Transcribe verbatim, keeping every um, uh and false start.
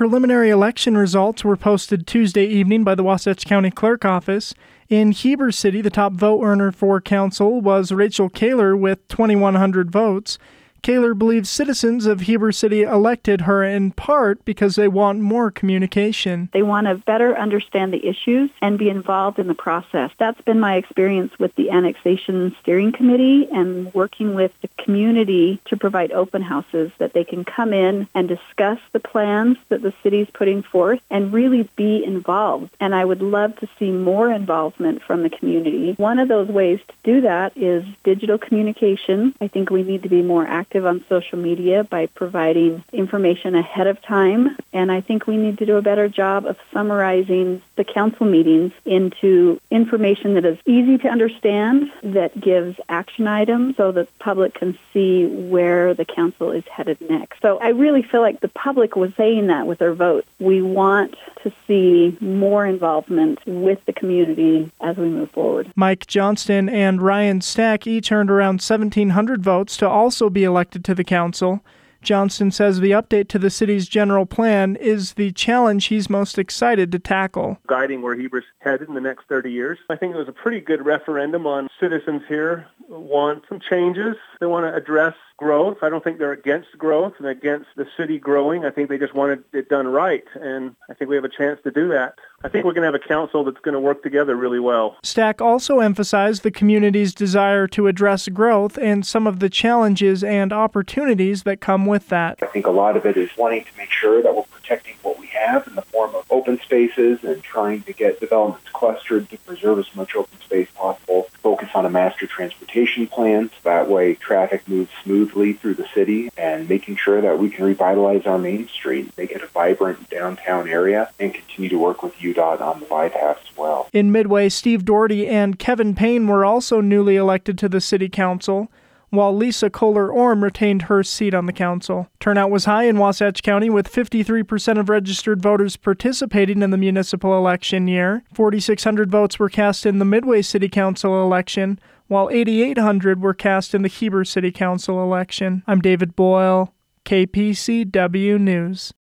Preliminary election results were posted Tuesday evening by the Wasatch County Clerk Office. In Heber City, the top vote earner for council was Rachel Kaler with twenty-one hundred votes. Kaler believes citizens of Heber City elected her in part because they want more communication. They want to better understand the issues and be involved in the process. That's been my experience with the Annexation Steering Committee and working with the community to provide open houses that they can come in and discuss the plans that the city's putting forth and really be involved. And I would love to see more involvement from the community. One of those ways to do that is digital communication. I think we need to be more active on social media by providing information ahead of time. And I think we need to do a better job of summarizing the council meetings into information that is easy to understand, that gives action items so the public can see where the council is headed next. So I really feel like the public was saying that with their vote. We want to see more involvement with the community as we move forward. Mike Johnston and Ryan Stack each earned around seventeen hundred votes to also be elected to the council. Johnston says the update to the city's general plan is the challenge he's most excited to tackle. Guiding where Heber's headed in the next thirty years. I think it was a pretty good referendum on citizens here want some changes. They want to address growth. I don't think they're against growth and against the city growing. I think they just wanted it done right, and I think we have a chance to do that. I think we're going to have a council that's going to work together really well. Stack also emphasized the community's desire to address growth and some of the challenges and opportunities that come with that. I think a lot of it is wanting to make sure that we're protecting what we have in the form of open spaces and trying to get developments clustered to preserve as much open space possible, focus on a master transportation plan so that way traffic moves smoothly through the city, and making sure that we can revitalize our main street, make it a vibrant downtown area, and continue to work with U DOT on the bypass as well. In Midway, Steve Doherty and Kevin Payne were also newly elected to the city council, while Lisa Kohler-Orm retained her seat on the council. Turnout was high in Wasatch County, with fifty-three percent of registered voters participating in the municipal election year. forty-six hundred votes were cast in the Midway City Council election, while eighty-eight hundred were cast in the Heber City Council election. I'm David Boyle, K P C W News.